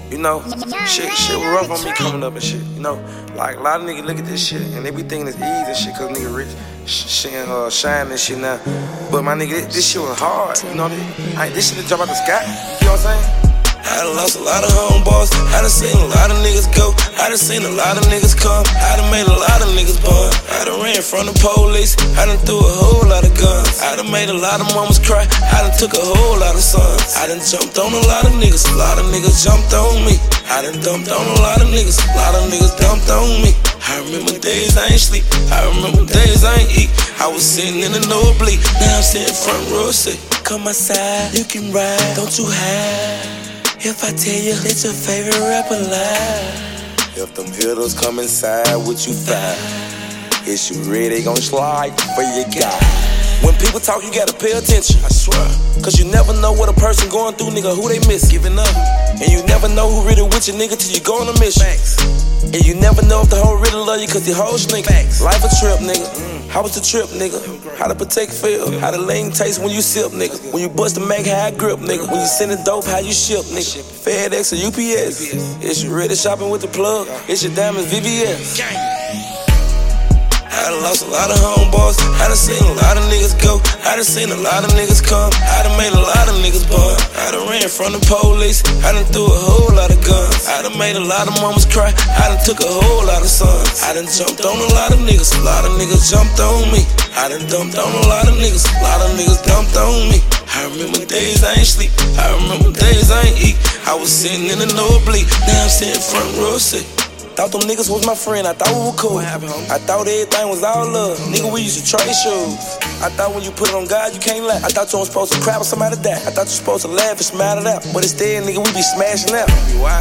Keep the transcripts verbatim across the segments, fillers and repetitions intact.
You know, shit, shit was rough on me coming up and shit. You know, like a lot of niggas look at this shit and they be thinking it's easy and shit cause nigga rich, shit, uh, shine and shit now. But my nigga, this, this shit was hard. You know, this, I, this shit didn't jump out the sky. You know what I'm saying? I done lost a lot of homeboys, I done seen a lot of niggas go, I done seen a lot of niggas come, I done made a lot of niggas born, I done ran from the police, I done threw a whole lot of guns, I done made a lot of mamas cry, I done took a whole lot of sons, I done jumped on a lot of niggas, a lot of niggas jumped on me, I done dumped on a lot of niggas, a lot of niggas dumped on me. I remember days I ain't sleep, I remember days I ain't eat, I was sitting in the nosebleed, now I'm sitting front row, say, come outside, you can ride, don't you hide. If I tell you it's your favorite rapper alive. If them hitters come inside, what you find? Is you ready, they gon' slide for your guy. When people talk, you gotta pay attention, I swear. Cause you never know what a person going through, nigga, who they miss, giving up. And you never know who really with you, nigga, till you go on a mission. And you never know if the hoe really love you, cause the whole nigga. Life a trip, nigga. How was the trip, nigga? How the protect feel? How the lane taste when you sip, nigga? When you bust the Mac, how I grip, nigga? When you send the dope, how you ship, nigga? FedEx or U P S? Is you ready shopping with the plug? It's your diamonds V V S. I done lost a lot of homeboys, I done seen a lot of niggas go, I done seen a lot of niggas come, I done made a lot of niggas born, I done ran from the police, I done threw a whole lot of guns, I done made a lot of mamas cry, I done took a whole lot of sons, I done jumped on a lot of niggas, a lot of niggas jumped on me, I done dumped on a lot of niggas, a lot of niggas dumped on me. I remember days I ain't sleep, I remember days I ain't eat, I was sitting in the nosebleed, now I'm sitting front row sick. Thought them niggas was my friend, I thought we were cool. I thought everything was all love. Nigga, we used to trade shoes. I thought when you put it on God, you can't laugh. I thought you weren't supposed to cry when somebody died. I thought you supposed to laugh and smile it out. But instead, nigga, we be smashing out.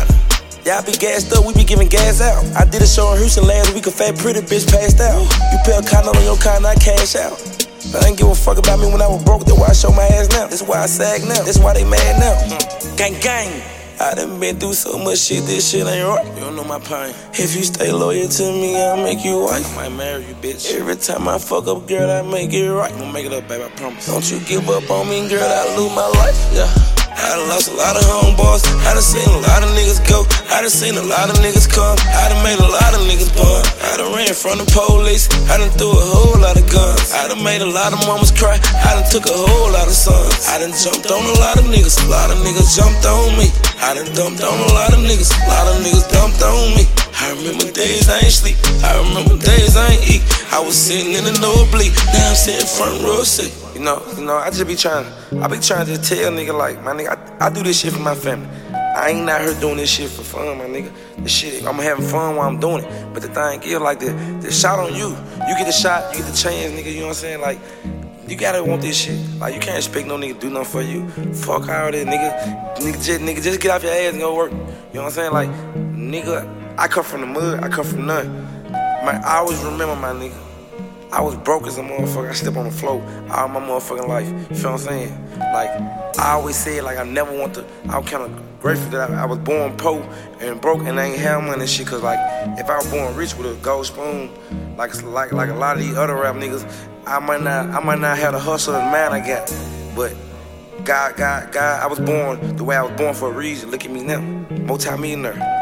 Y'all be gassed up, we be giving gas out. I did a show in Houston last week, a fat pretty bitch passed out. You pay a condom on your car and I cash out. I didn't give a fuck about me when I was broke, that's why I show my ass now. That's why I sag now, that's why they mad now. Gang gang. I done been through so much shit, this shit ain't right. You don't know my pain. If you stay loyal to me, I'll make you wife. I might marry you, bitch. Every time I fuck up, girl, I make it right. I'm gonna make it up, baby, I promise. Don't you give up on me, girl, I lose my life. Yeah. I done lost a lot of homeboys, I done seen a lot of niggas go, I done seen a lot of niggas come, I done made a lot of niggas born, I done ran from the police, I done threw a whole lot of guns, I done made a lot of mamas cry, I done took a whole lot of sons, I done jumped on a lot of niggas, a lot of niggas jumped on me, I done dumped on a lot of niggas, a lot of niggas dumped on me. I remember days I ain't sleep, I remember days I ain't eat, I was sitting in the nosebleed, now I'm sitting front row sick. You know, you know, I just be trying, I be trying to tell nigga like, my nigga, I, I do this shit for my family. I ain't out here doing this shit for fun, my nigga. This shit, I'm having fun while I'm doing it. But the thing is, like, the, the shot on you, you get the shot, you get the chance, nigga, you know what I'm saying? Like, you gotta want this shit. Like, you can't expect no nigga to do nothing for you. Fuck all that, nigga. Nigga just, nigga, just get off your ass and go work. You know what I'm saying? Like, nigga, I come from the mud, I come from nothing. Man, I always remember, my nigga, I was broke as a motherfucker. I slept on the floor all my motherfucking life. You feel what I'm saying? Like, I always said, like, I never want to. I'm kind of grateful that I, I was born poor and broke and I ain't have money and shit. Cause, like, if I was born rich with a gold spoon, like, like, like a lot of these other rap niggas, I might not, I might not have the hustle and man I got. But God, God, God, I was born the way I was born for a reason. Look at me now, multi-millionaire.